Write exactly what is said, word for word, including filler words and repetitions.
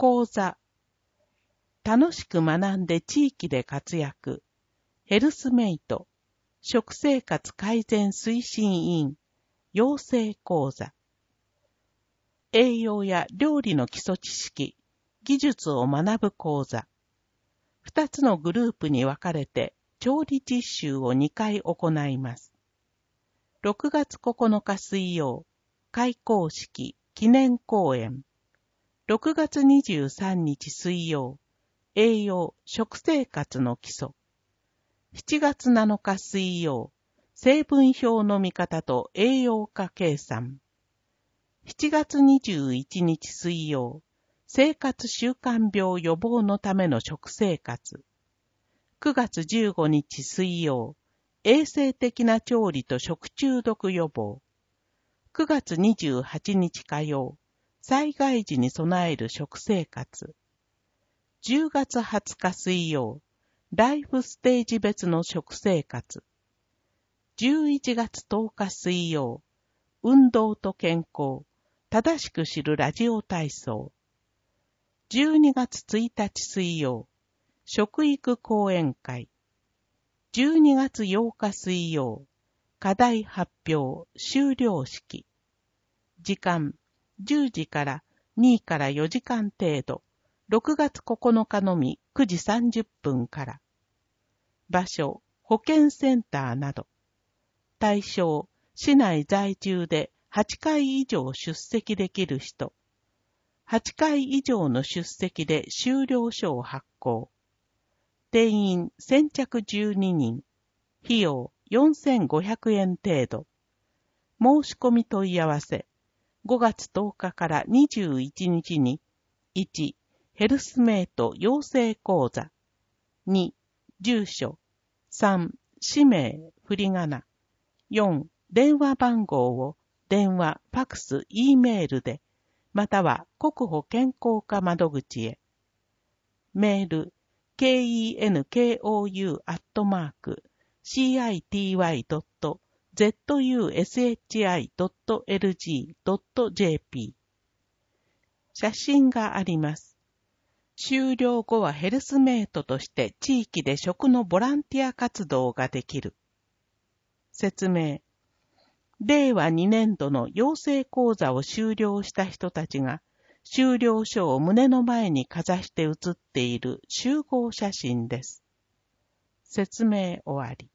講座。楽しく学んで地域で活躍。ヘルスメイト。食生活改善推進委員。養成講座。栄養や料理の基礎知識、技術を学ぶ講座。二つのグループに分かれて調理実習をにかい行います。ろくがつここのか水曜、開講式、記念講演。ろくがつにじゅうさんにち水曜、栄養、食生活の基礎。しちがつなのか水曜、成分表の見方と栄養価計算。しちがつにじゅういちにち水曜、生活習慣病予防のための食生活。くがつじゅうごにち水曜、衛生的な調理と食中毒予防。くがつにじゅうはちにち火曜、災害時に備える食生活。じゅうがつはつか水曜、ライフステージ別の食生活。じゅういちがつとおか水曜、運動と健康、正しく知るラジオ体操。じゅうにがつついたち水曜、食育講演会。じゅうにがつようか水曜、課題発表終了式。時間、じゅうじからにからよじかん程度。ろくがつここのかのみくじさんじゅっぷんから。場所、保健センターなど。対象、市内在住ではちかい以上出席できる人。はちかい以上の出席で修了書を発行。定員先着じゅうににん。費用よんせんごひゃくえん程度。申し込み問い合わせ。ごがつとおかからにじゅういちにちに、いち、ヘルスメイト養成講座。に、住所。さん、氏名、振り仮名。よん、電話番号を電話、ファクス、Eメールで、または国保健康課窓口へ。メール、kenkou アットマーク、city.zushi.lg.jp。写真があります。修了後はヘルスメイトとして地域で食のボランティア活動ができる。説明。れいわにねんどの養成講座を修了した人たちが、修了書を胸の前にかざして写っている集合写真です。説明終わり。